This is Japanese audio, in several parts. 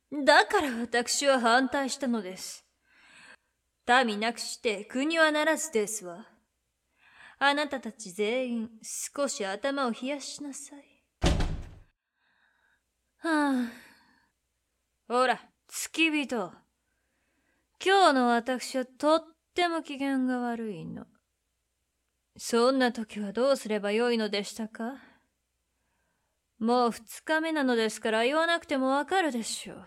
だから私は反対したのです。民なくして国はならずですわ。あなたたち全員少し頭を冷やしなさい。はあ。ほら、付き人。今日の私はとっても機嫌が悪いの。そんな時はどうすればよいのでしたか？もう2日目なのですから言わなくてもわかるでしょう。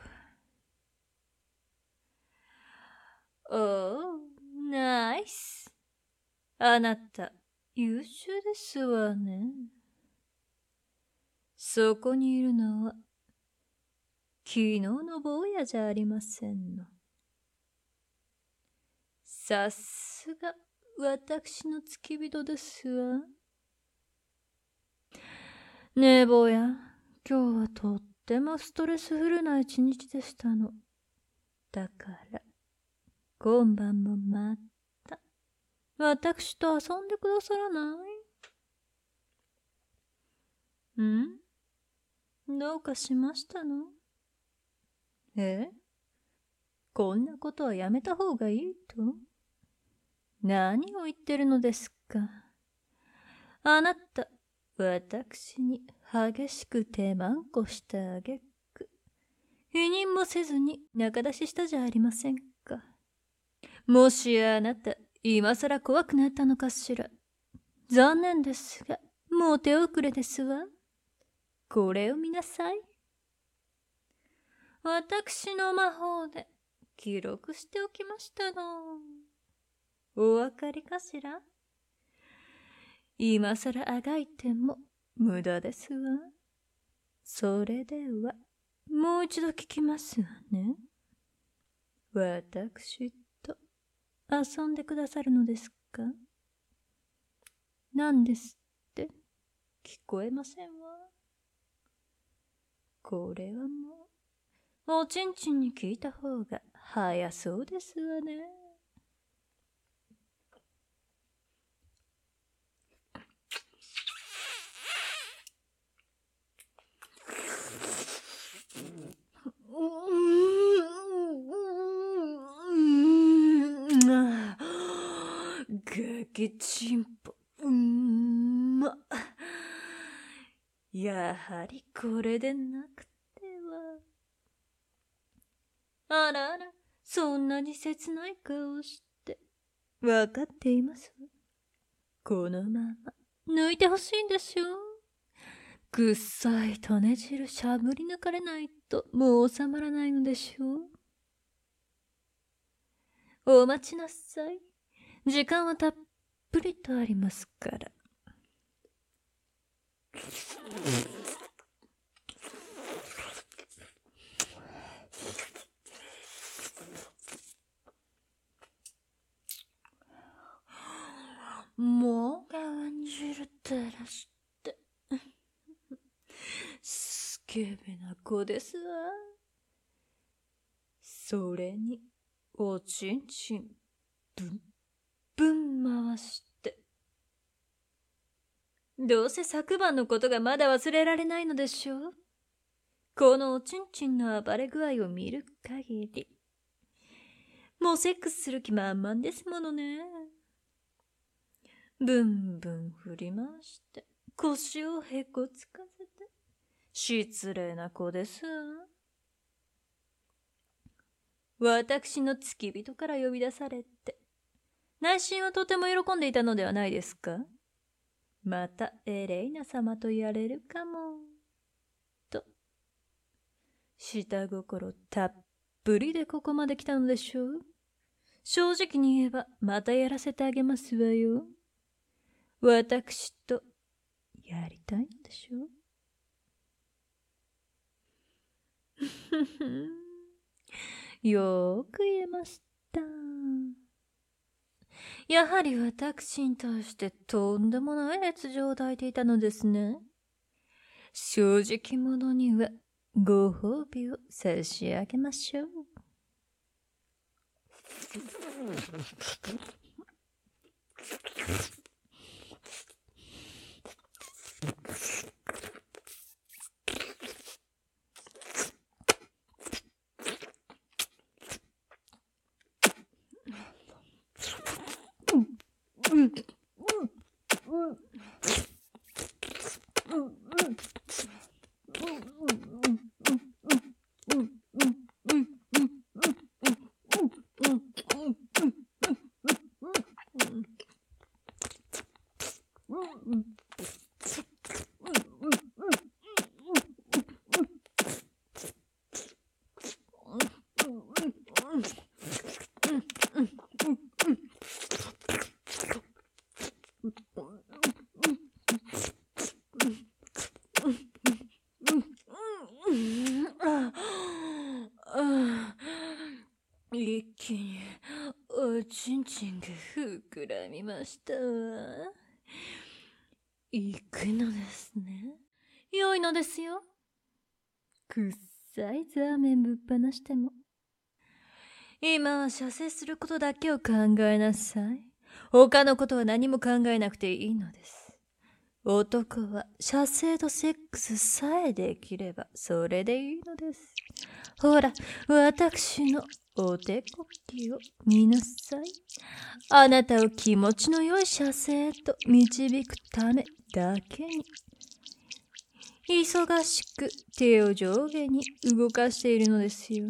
おー、ナイス。あなた、優秀ですわね。そこにいるのは、昨日の坊やじゃありませんの。さすが、私の付き人ですわ。ねえ坊や、今日はとってもストレスフルな一日でしたの。だから、今晩もまた、私と遊んでくださらない？どうかしましたの？こんなことはやめた方がいいと？何を言ってるのですか？あなた、私に激しく手満こしたあげく、否認もせずに仲出ししたじゃありませんか。もしあなた、今さら怖くなったのかしら。残念ですが、もう手遅れですわ。これを見なさい。私の魔法で記録しておきましたの。お分かりかしら？今さらあがいても無駄ですわ。それでは、もう一度聞きますわね。私と遊んでくださるのですか？何ですって聞こえませんわ。これはもう、おちんちんに聞いた方が早そうですわね。ガキチンポ、やはりこれでなくては。あらあら、そんなに切ない顔して。わかっていますわ。このまま抜いてほしいんでしょう。くっさい種汁しゃぶり抜かれないともう収まらないのでしょう。お待ちなさい。時間はたっぷりとありますから。もう感じる照らして。スケベな子ですわ。それに、おちんちん、ぶんぶん回して。どうせ昨晩のことがまだ忘れられないのでしょう。このおちんちんの暴れ具合を見る限り。もうセックスする気満々ですものね。ブンブン振り回して、腰をへこつかせて。失礼な子ですわ。私の付き人から呼び出されて、内心はとても喜んでいたのではないですか？またエレイナ様とやれるかも。と、下心たっぷりでここまで来たのでしょう。正直に言えばまたやらせてあげますわよ。私とやりたいのでしょう。よーく言えました。やはり私に対してとんでもない熱情を抱いていたのですね。正直者にはご褒美を差し上げましょう。 気におちんちんが膨らみましたわ。行くのですね。良いのですよ。くっさいザーメンぶっ放しても。今は射精することだけを考えなさい。他のことは何も考えなくていいのです。男は射精とセックスさえできればそれでいいのです。ほら、私のお手こきを見なさい。あなたを気持ちの良い射精へと導くためだけに。忙しく手を上下に動かしているのですよ。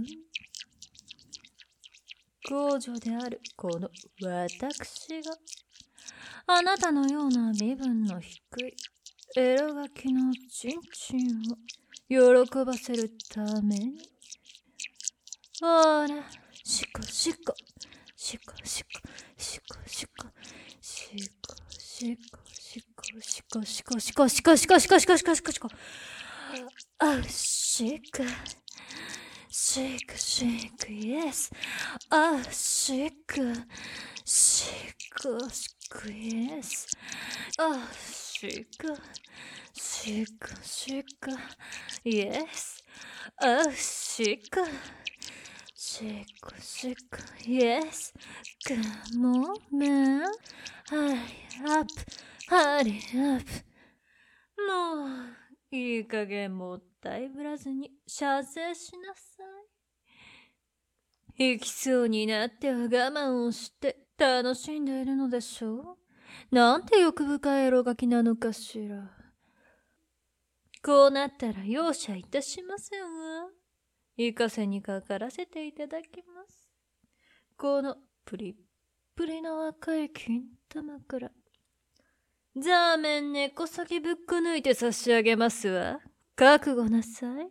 公女であるこの私があなたのような身分の低いエロガキのチンチンを喜ばせるために、ほら、シコシコシコシコシコシコシコシコシコシコシコシコシコシコシコシコシコシコシコ、あ、シコシェイクシェイクイエス、あ、シェイクシェイクシェイクイエス、あ、シェイクシェイクシェイクイエス、あ、シェイクシェイクシェイクイエス、カモンマン、ハリアップハリアップ、もういい加減もったいぶらずに射精しなさい。行きそうになっては我慢をして楽しんでいるのでしょう。なんて欲深いエロガキなのかしら。こうなったら容赦いたしませんわ。行かせにかからせていただきます。このプリップリの若い金玉からザーメン根こそぎぶっこ抜いて差し上げますわ。覚悟なさい。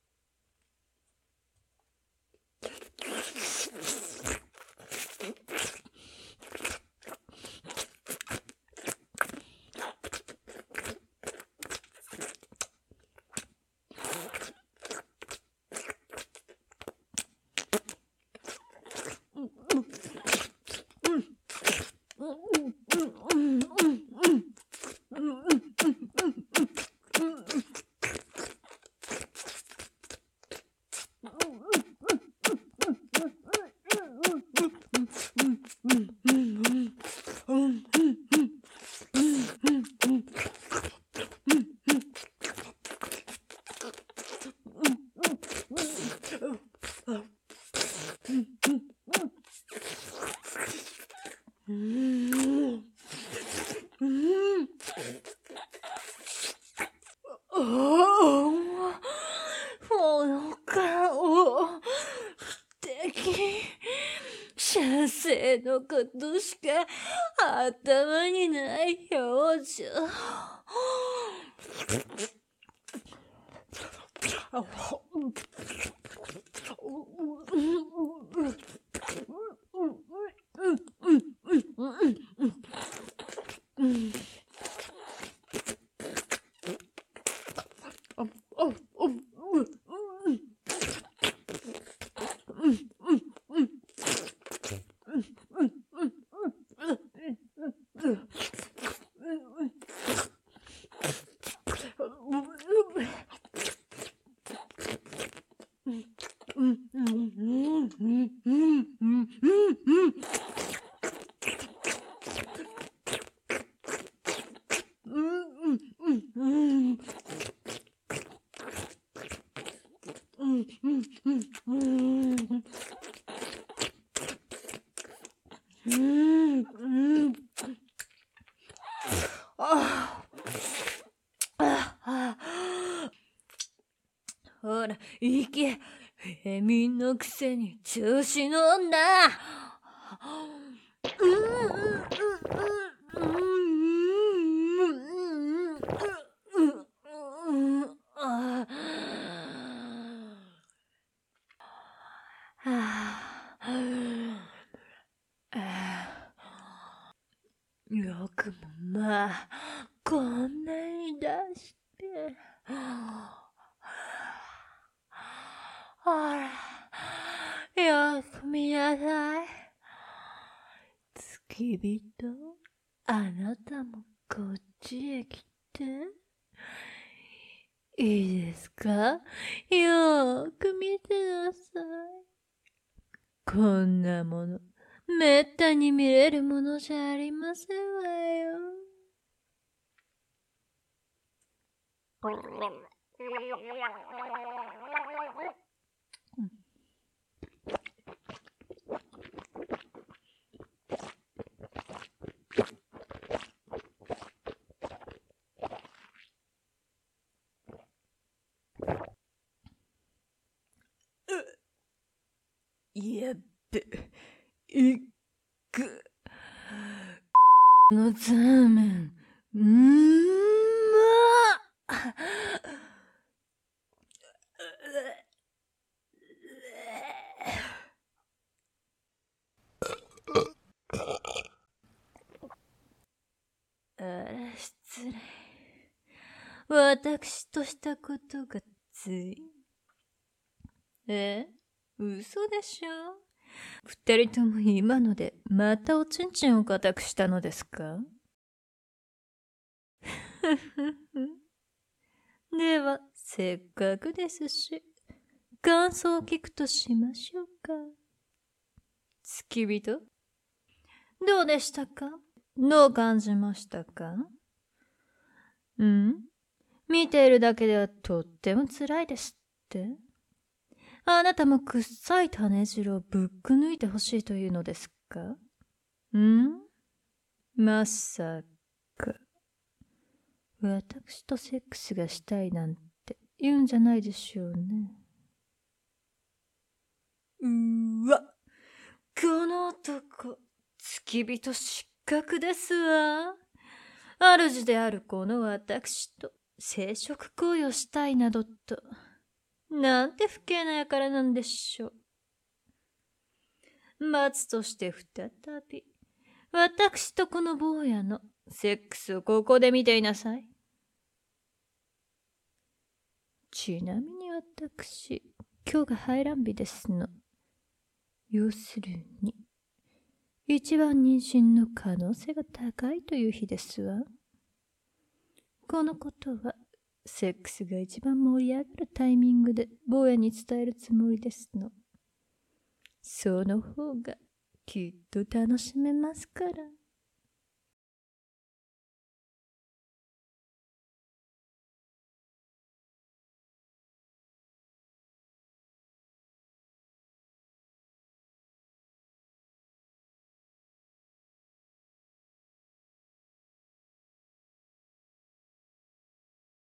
射精のことしか頭にない表情。ほら、行け。ヘミのくせに調子乗んな。よくもまあ、こんなに出して。ほら、よく見なさい。 付き人、あなたもこっちへ来て。いいですか？よーく見てなさい。こんなもの、めったに見れるものじゃありませんわよ。やっべ、いっく。のザーメン、まっ。あら、失礼。私としたことがつい。嘘でしょ？二人とも今のでまたおちんちんを固くしたのですか？では、せっかくですし、感想を聞くとしましょうか。付き人、どうでしたか？どう感じましたか？見ているだけではとっても辛いですって？あなたもくっさい種汁をぶっく抜いてほしいというのですか？まさか、私とセックスがしたいなんて言うんじゃないでしょうね。うわ、この男、付き人失格ですわ。主であるこの私と生殖行為をしたいなどと、なんて不敬な輩なんでしょう。罰として再び、私とこの坊やのセックスをここで見ていなさい。ちなみに私、今日が排卵日ですの。要するに、一番妊娠の可能性が高いという日ですわ。このことは、セックスが一番盛り上がるタイミングで坊やに伝えるつもりですの。その方がきっと楽しめますから。